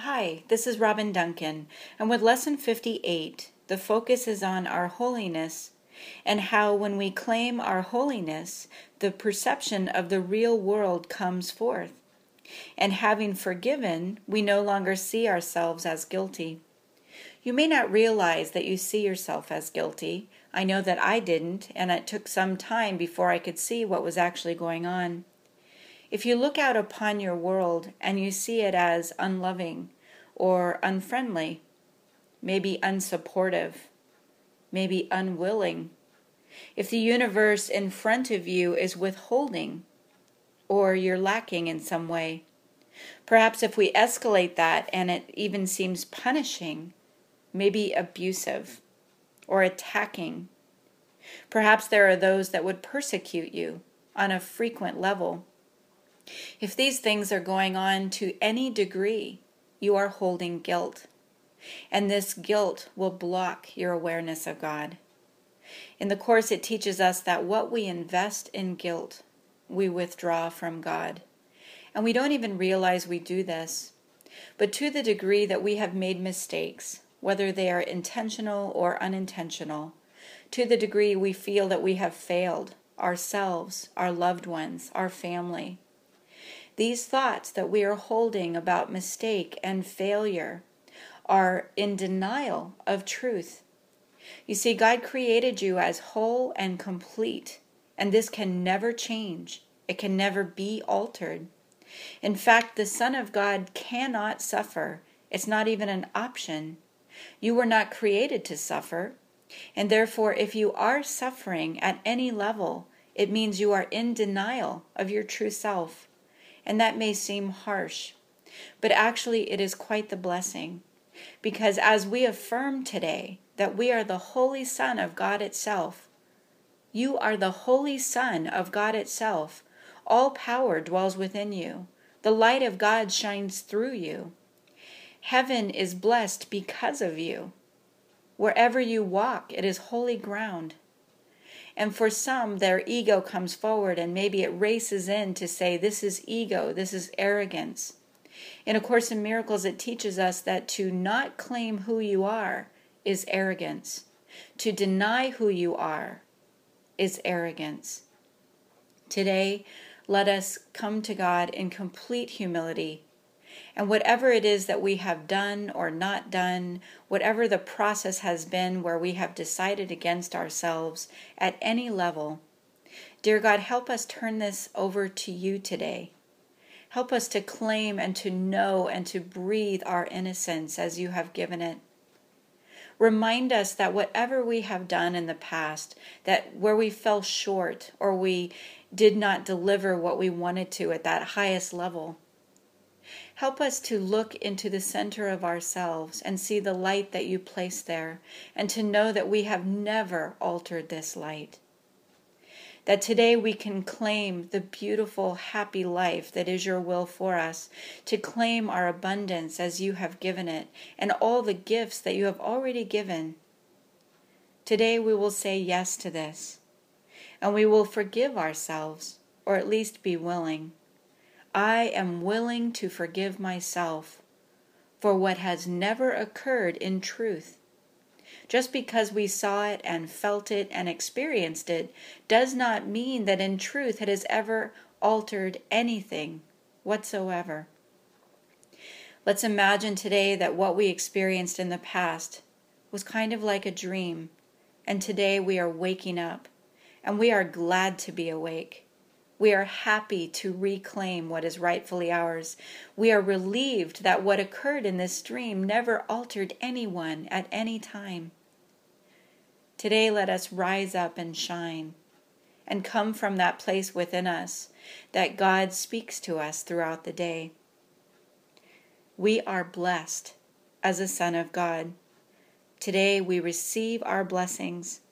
Hi, this is Robin Duncan, and with Lesson 58, the focus is on our holiness and how when we claim our holiness, the perception of the real world comes forth. And having forgiven, we no longer see ourselves as guilty. You may not realize that you see yourself as guilty. I know that I didn't, and it took some time before I could see what was actually going on. If you look out upon your world and you see it as unloving or unfriendly, maybe unsupportive, maybe unwilling, if the universe in front of you is withholding or you're lacking in some way, perhaps if we escalate that and it even seems punishing, maybe abusive or attacking, perhaps there are those that would persecute you on a frequent level. If these things are going on to any degree, you are holding guilt, and this guilt will block your awareness of God. In the Course, it teaches us that what we invest in guilt, we withdraw from God. And we don't even realize we do this. But to the degree that we have made mistakes, whether they are intentional or unintentional, to the degree we feel that we have failed ourselves, our loved ones, our family, these thoughts that we are holding about mistake and failure are in denial of truth. You see, God created you as whole and complete, and this can never change. It can never be altered. In fact, the Son of God cannot suffer. It's not even an option. You were not created to suffer, and therefore, if you are suffering at any level, it means you are in denial of your true self. And that may seem harsh, but actually it is quite the blessing. Because as we affirm today that we are the Holy Son of God itself, you are the Holy Son of God itself. All power dwells within you. The light of God shines through you. Heaven is blessed because of you. Wherever you walk, it is holy ground. And for some, their ego comes forward and maybe it races in to say, this is ego, this is arrogance. In A Course in Miracles, it teaches us that to not claim who you are is arrogance. To deny who you are is arrogance. Today, let us come to God in complete humility. And whatever it is that we have done or not done, whatever the process has been where we have decided against ourselves at any level, dear God, help us turn this over to you today. Help us to claim and to know and to breathe our innocence as you have given it. Remind us that whatever we have done in the past, that where we fell short or we did not deliver what we wanted to at that highest level, help us to look into the center of ourselves and see the light that you place there, and to know that we have never altered this light. That today we can claim the beautiful, happy life that is your will for us, to claim our abundance as you have given it, and all the gifts that you have already given. Today we will say yes to this, and we will forgive ourselves, or at least be willing. I am willing to forgive myself for what has never occurred in truth. Just because we saw it and felt it and experienced it does not mean that in truth it has ever altered anything whatsoever. Let's imagine today that what we experienced in the past was kind of like a dream, and today we are waking up, and we are glad to be awake. We are happy to reclaim what is rightfully ours. We are relieved that what occurred in this dream never altered anyone at any time. Today, let us rise up and shine and come from that place within us that God speaks to us throughout the day. We are blessed as a son of God. Today, we receive our blessings